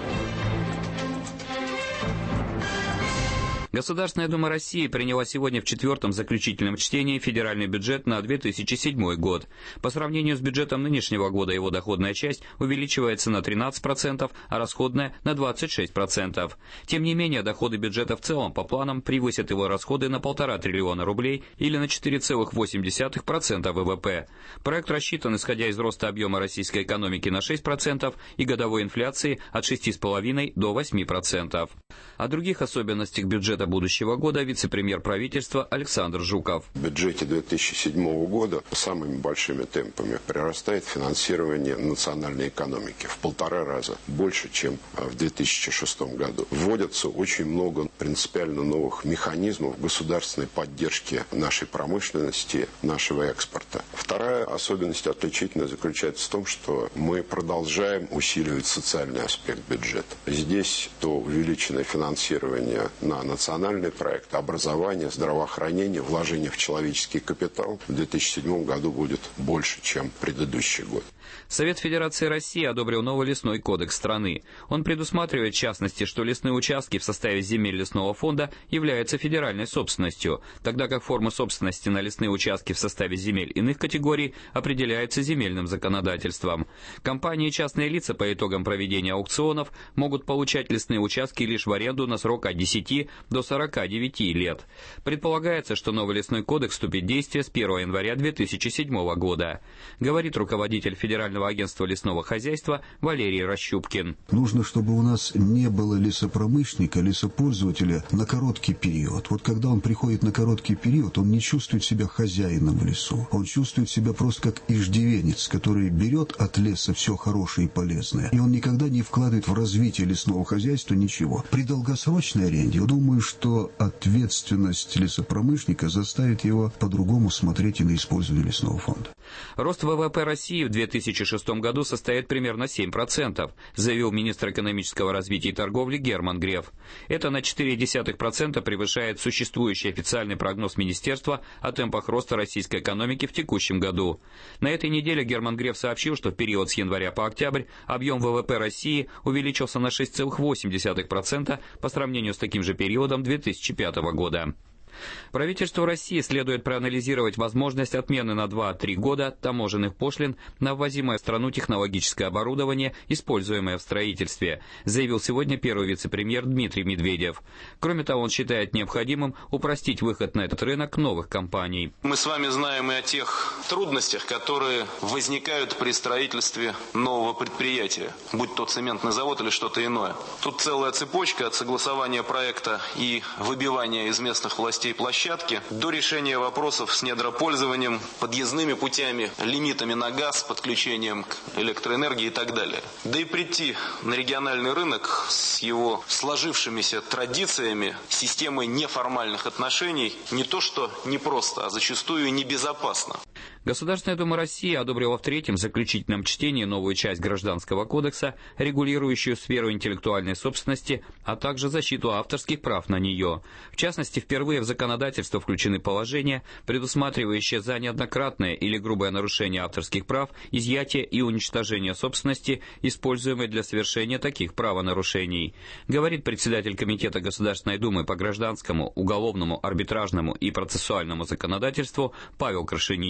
Государственная Дума России приняла сегодня в четвертом заключительном чтении федеральный бюджет на две тысячи седьмой год. По сравнению с бюджетом нынешнего года его доходная часть увеличивается на тринадцать процентов, а расходная на двадцать шесть процентов. Тем не менее, доходы бюджета в целом по планам превысят его расходы на полтора триллиона рублей или на четыре целых восемь десятых процента ВВП. Проект рассчитан, исходя из роста объема российской экономики на шесть процентов и годовой инфляции от шести целых пяти десятых до восьми процентов. О других особенностях бюджета будущего года вице-премьер правительства Александр Жуков. В бюджете две тысячи седьмого года самыми большими темпами прирастает финансирование национальной экономики в полтора раза больше, чем в две тысячи шестом году. Вводятся очень много принципиально новых механизмов государственной поддержки нашей промышленности, нашего экспорта. Вторая особенность отличительная заключается в том, что мы продолжаем усиливать социальный аспект бюджета. Здесь то увеличенное финансирование на национальный проект, образование, здравоохранение, вложение в человеческий капитал в две тысячи седьмом году будет больше, чем предыдущий год. Совет Федерации России одобрил новый лесной кодекс страны. Он предусматривает, в частности, что лесные участки в составе земель лесного фонда являются федеральной собственностью, тогда как форма собственности на лесные участки в составе земель иных категорий определяется земельным законодательством. Компании и частные лица по итогам проведения аукционов могут получать лесные участки лишь в аренду на срок от десяти до сорока девяти лет. Предполагается, что новый лесной кодекс вступит в действие с первого января две тысячи седьмого года. Говорит руководитель Федерального агентства лесного хозяйства Валерий Рощупкин. Нужно, чтобы у нас не было лесопромышленника, лесопользователя на короткий период. Вот когда он приходит на короткий период, он не чувствует себя хозяином в лесу. Он чувствует себя просто как иждивенец, который берет от леса все хорошее и полезное. И он никогда не вкладывает в развитие лесного хозяйства ничего. При долгосрочной аренде, я думаю, что ответственность лесопромышленника заставит его по-другому смотреть и на использование лесного фонда. Рост ВВП России в две тысячи шестом году составит примерно семь процентов, заявил министр экономического развития и торговли Герман Греф. Это на четыре десятых процента превышает существующий официальный прогноз министерства о темпах роста российской экономики в текущем году. На этой неделе Герман Греф сообщил, что в период с января по октябрь объем ВВП России увеличился на шесть целых восемь десятых процента по сравнению с таким же периодом две тысячи пятого года. Правительству России следует проанализировать возможность отмены на два-три года таможенных пошлин на ввозимое в страну технологическое оборудование, используемое в строительстве, заявил сегодня первый вице-премьер Дмитрий Медведев. Кроме того, он считает необходимым упростить выход на этот рынок новых компаний. Мы с вами знаем и о тех трудностях, которые возникают при строительстве нового предприятия, будь то цементный завод или что-то иное. Тут целая цепочка от согласования проекта и выбивания из местных властей площадки до решения вопросов с недропользованием, подъездными путями, лимитами на газ, подключением к электроэнергии и так далее. Да и прийти на региональный рынок с его сложившимися традициями, системой неформальных отношений не то что непросто, а зачастую небезопасно. Государственная Дума России одобрила в третьем заключительном чтении новую часть Гражданского кодекса, регулирующую сферу интеллектуальной собственности, а также защиту авторских прав на нее. В частности, впервые в законодательство включены положения, предусматривающие за неоднократное или грубое нарушение авторских прав изъятие и уничтожение собственности, используемой для совершения таких правонарушений. Говорит председатель Комитета Государственной Думы по гражданскому, уголовному, арбитражному и процессуальному законодательству Павел Крашенинников.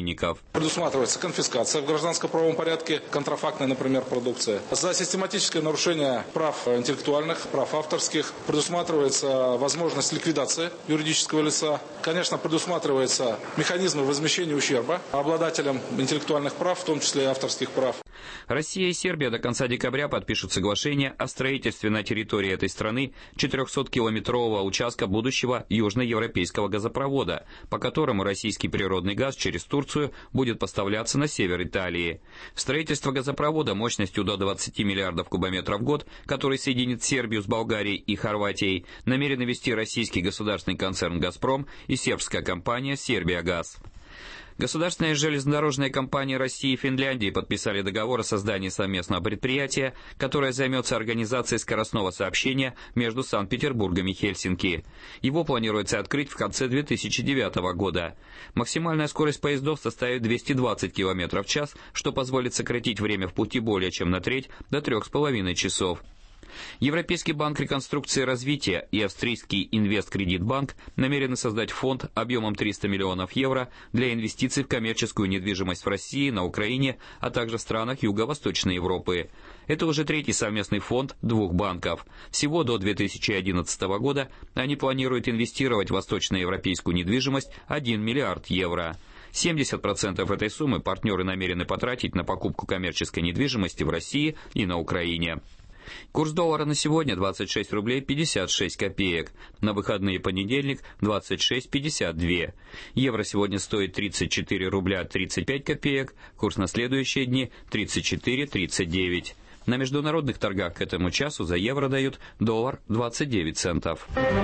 Предусматривается конфискация в гражданско-правовом порядке контрафактной, например, продукции. За систематическое нарушение прав интеллектуальных, прав авторских предусматривается возможность ликвидации юридического лица. Конечно, предусматриваются механизмы возмещения ущерба обладателям интеллектуальных прав, в том числе и авторских прав. Россия и Сербия до конца декабря подпишут соглашение о строительстве на территории этой страны четырехсоткилометрового участка будущего южноевропейского газопровода, по которому российский природный газ через Турцию будет поставляться на север Италии. Строительство газопровода мощностью до двадцати миллиардов кубометров в год, который соединит Сербию с Болгарией и Хорватией, намерены вести российский государственный концерн «Газпром» и сербская компания «Сербиагаз». Государственная железнодорожная компания России и Финляндии подписали договор о создании совместного предприятия, которое займется организацией скоростного сообщения между Санкт-Петербургом и Хельсинки. Его планируется открыть в конце две тысячи девятого года. Максимальная скорость поездов составит двести двадцать километров в час, что позволит сократить время в пути более чем на треть, до трех с половиной часов. Европейский банк реконструкции и развития и австрийский Инвесткредитбанк намерены создать фонд объемом триста миллионов евро для инвестиций в коммерческую недвижимость в России, на Украине, а также в странах Юго-Восточной Европы. Это уже третий совместный фонд двух банков. Всего до две тысячи одиннадцатого года они планируют инвестировать в восточноевропейскую недвижимость один миллиард евро. семьдесят процентов этой суммы партнеры намерены потратить на покупку коммерческой недвижимости в России и на Украине. Курс доллара на сегодня двадцать шесть рублей пятьдесят шесть копеек. На выходные понедельник двадцать шесть пятьдесят два. Евро сегодня стоит тридцать четыре рубля тридцать пять копеек. Курс на следующие дни тридцать четыре тридцать девять. На международных торгах к этому часу за евро дают доллар двадцать девять центов.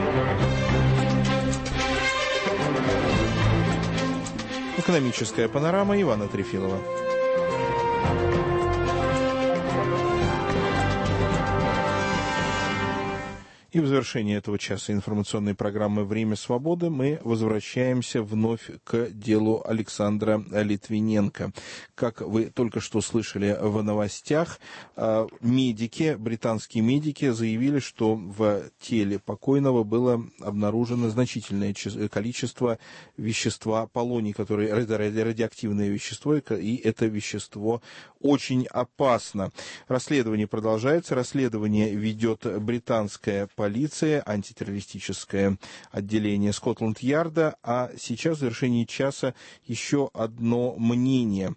Экономическая панорама Ивана Трефилова. И в завершении этого часа информационной программы «Время свободы» мы возвращаемся вновь к делу Александра Литвиненко. Как вы только что слышали в новостях, медики, британские медики заявили, что в теле покойного было обнаружено значительное количество вещества полоний, которое радиоактивное вещество, и это вещество очень опасно. Расследование продолжается. Расследование ведет британская полиция. Полиция, антитеррористическое отделение Скотланд-Ярда, а сейчас в завершении часа еще одно мнение.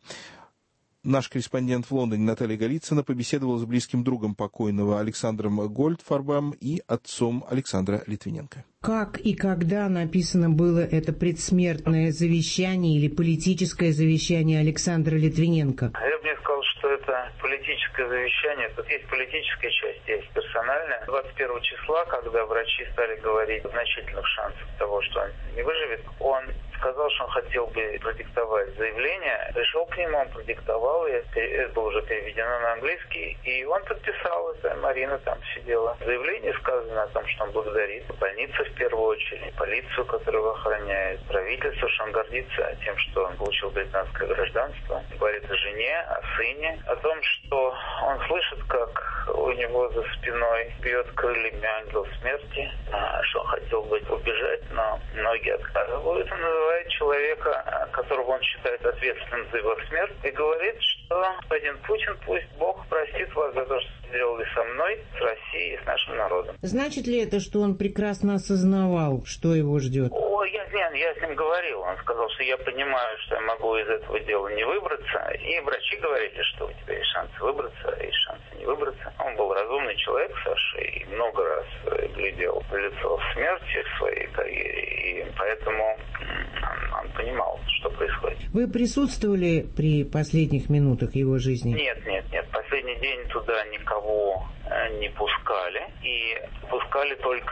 Наш корреспондент в Лондоне Наталья Голицына побеседовала с близким другом покойного Александром Гольдфарбом и отцом Александра Литвиненко. Как и когда написано было это предсмертное завещание или политическое завещание Александра Литвиненко? Я бы не сказал, что это политическое завещание. Тут есть политическая часть, есть персональная. двадцать первого числа, когда врачи стали говорить о значительных шансах того, что он не выживет, он сказал, что он хотел бы продиктовать заявление. Пришел к нему, он продиктовал, и это было уже переведено на английский, и он подписал это. Марина там сидела. В заявлении сказано о том, что он благодарит больницу в первую очередь, полицию, которая его охраняет, правительство, что он гордится тем, что он получил британское гражданство. Говорит о жене, о сыне, о том, что он слышит, как у него за спиной бьет крыльями ангел смерти, что он хотел бы убежать, но многие отказывают. Он называет человека, которого он считает ответственным за его смерть, и говорит, что господин Путин, пусть Бог простит вас за то, что сделали со мной, с Россией, с нашим народом. Значит ли это, что он прекрасно осознавал, что его ждет? О, я, я, я с ним говорил. Он сказал, что я понимаю, что я могу из этого дела не выбраться. И врачи говорили, что у тебя есть шансы выбраться, есть шансы не выбраться. Он был разумный человек, Саша, и много раз глядел в лицо смерти в своей карьере. И поэтому он, он понимал, что происходит. Вы присутствовали при последних минутах его жизни? Нет, нет, нет. Последний день туда никого не пускали. И пускали только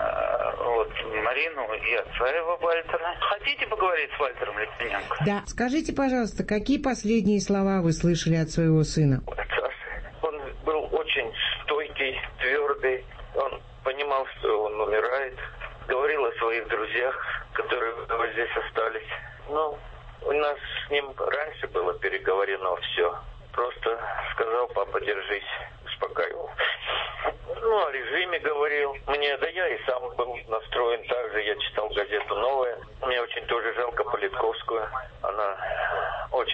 вот Марину и отца его, Вальтера. Хотите поговорить с Вальтером Литвиненко? Да. Скажите, пожалуйста, какие последние слова вы слышали от своего сына? Он был очень стойкий, твердый. Он понимал, что он умирает. Говорил о своих друзьях, которые здесь остались. Ну, у нас с ним раньше было переговорено все. Просто сказал: папа, держись, успокаивал. Ну, о режиме говорил. Мне, да я и сам был настроен так же. Я читал газету «Новая». Мне очень тоже жалко Политковскую. Она очень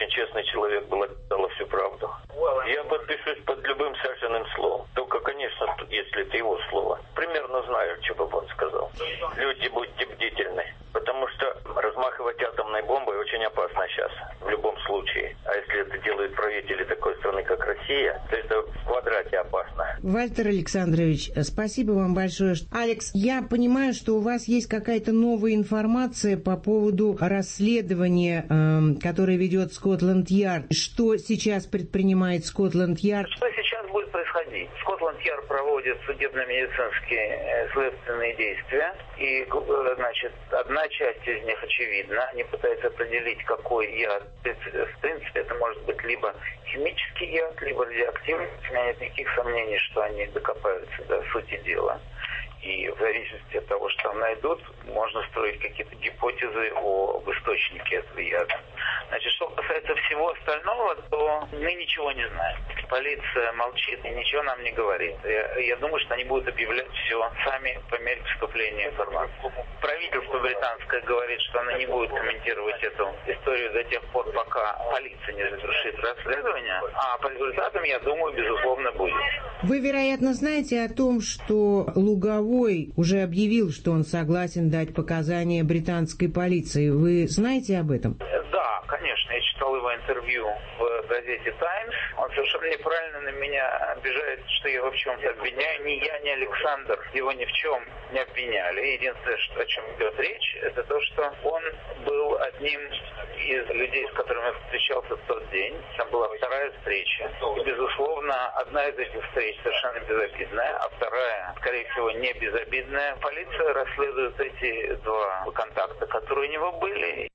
честный человек был, сказала всю правду. Я подпишусь под любым Сашиным словом. Только, конечно, если это его слово. Примерно знаю, что бы он сказал. Люди, будьте бдительны. Потому что размахивать атомной бомбой очень опасно сейчас. В любом случае. А если это делают правители такой страны, как Россия, то это в квадрате опасно. Вальтер Александрович, спасибо вам большое. Алекс, я понимаю, что у вас есть какая-то новая информация по поводу расследования, э, которое ведет Скотланд-Ярд. Что сейчас предпринимает Скотланд-Ярд? Что сейчас будет происходить? Скотланд-Ярд проводит судебно-медицинские следственные действия. И, значит, одна часть из них очевидна. Они пытаются определить, какой яд. В принципе, это может быть либо химический яд, либо радиоактивный. У меня нет никаких сомнений, что они докопаются до сути дела. И в зависимости от того, что там найдут, можно строить какие-то гипотезы об источнике этого яда. Значит, что касается всего остального, то мы ничего не знаем. Полиция молчит и ничего нам не говорит. Я, я думаю, что они будут объявлять все сами по мере поступления информации. Правительство британское говорит, что оно не будет комментировать эту историю до тех пор, пока полиция не завершит расследование. А по результатам, я думаю, безусловно, будет. Вы, вероятно, знаете о том, что Луговой уже объявил, что он согласен дать показания британской полиции. Вы знаете об этом? Да, конечно. Я читал его интервью в газете «Таймс». Он совершенно неправильно на меня обижает, что я его в чем-то обвиняю. Ни я, ни Александр его ни в чем не обвиняли. Единственное, что, о чем идет речь, это то, что он был одним из людей, с которыми я встречался в тот день. Там была вторая встреча. И, безусловно, одна из этих встреч совершенно безобидная, а вторая, скорее всего, не безобидная. Полиция расследует эти два контакта, которые у него были.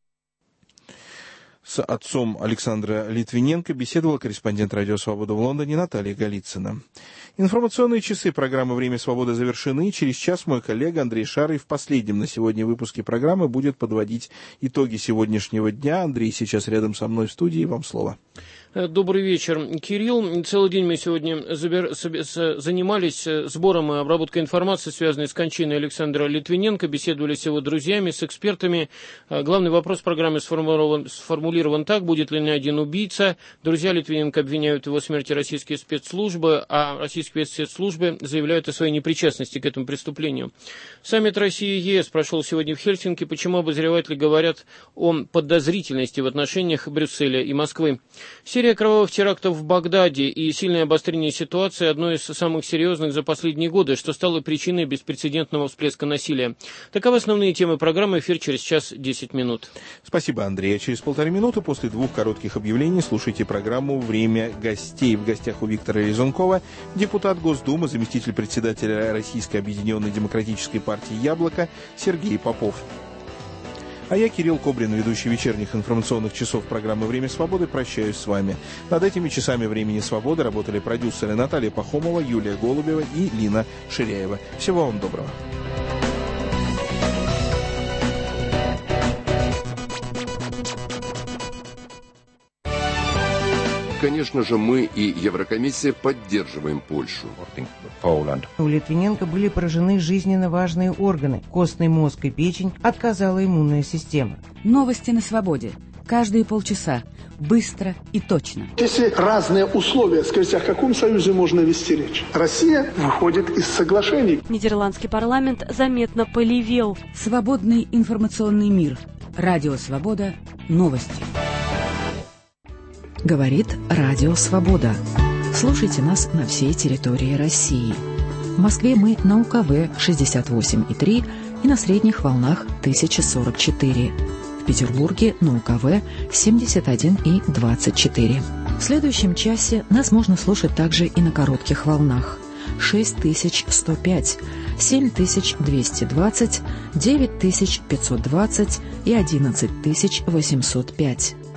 С отцом Александра Литвиненко беседовала корреспондент «Радио Свобода» в Лондоне Наталья Голицына. Информационные часы программы «Время свободы» завершены. Через час мой коллега Андрей Шарый в последнем на сегодня выпуске программы будет подводить итоги сегодняшнего дня. Андрей сейчас рядом со мной в студии. Вам слово. Добрый вечер, Кирилл. Целый день мы сегодня забер... занимались сбором и обработкой информации, связанной с кончиной Александра Литвиненко, беседовали с его друзьями, с экспертами. Главный вопрос программы сформулирован, сформулирован так: будет ли найден убийца. Друзья Литвиненко обвиняют его в смерти российские спецслужбы, а российские спецслужбы заявляют о своей непричастности к этому преступлению. Саммит России и ЕС прошел сегодня в Хельсинки. Почему обозреватели говорят о подозрительности в отношениях Брюсселя и Москвы? Серия кровавых терактов в Багдаде и сильное обострение ситуации – одно из самых серьезных за последние годы, что стало причиной беспрецедентного всплеска насилия. Таковы основные темы программы. Эфир через час десять минут. Спасибо, Андрей. Через полторы минуты после двух коротких объявлений слушайте программу «Время гостей». В гостях у Виктора Резункова депутат Госдумы, заместитель председателя Российской объединенной демократической партии «Яблоко» Сергей Попов. А я, Кирилл Кобрин, ведущий вечерних информационных часов программы «Время свободы», прощаюсь с вами. Над этими часами «Времени свободы» работали продюсеры Наталья Пахомова, Юлия Голубева и Лина Ширяева. Всего вам доброго. Конечно же, мы и Еврокомиссия поддерживаем Польшу. У Литвиненко были поражены жизненно важные органы. Костный мозг и печень, отказала иммунная система. Новости на свободе. Каждые полчаса. Быстро и точно. Если разные условия, скажите, о каком союзе можно вести речь? Россия выходит из соглашений. Нидерландский парламент заметно полевел. Свободный информационный мир. Радио Свобода. Новости. Говорит Радио Свобода. Слушайте нас на всей территории России. В Москве мы на У К В шестьдесят восемь и три и на средних волнах тысяча сорок четыре. В Петербурге на У К В семьдесят один и двадцать четыре. В следующем часе нас можно слушать также и на коротких волнах. шесть тысяч сто пять, семь тысяч двести двадцать, девять тысяч пятьсот двадцать и одиннадцать тысяч восемьсот пять.